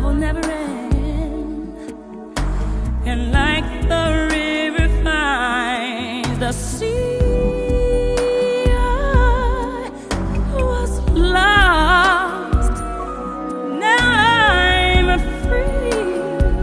will never end. And like the river finds the sea, I was lost. Now I'm free,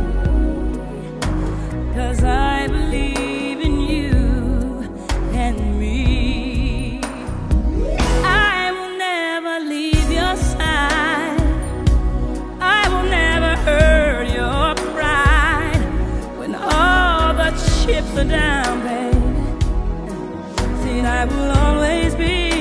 'cause I believe in you and me. I will never leave your side. I will never hurt your pride. When all the chips are down, babe, see, I will always be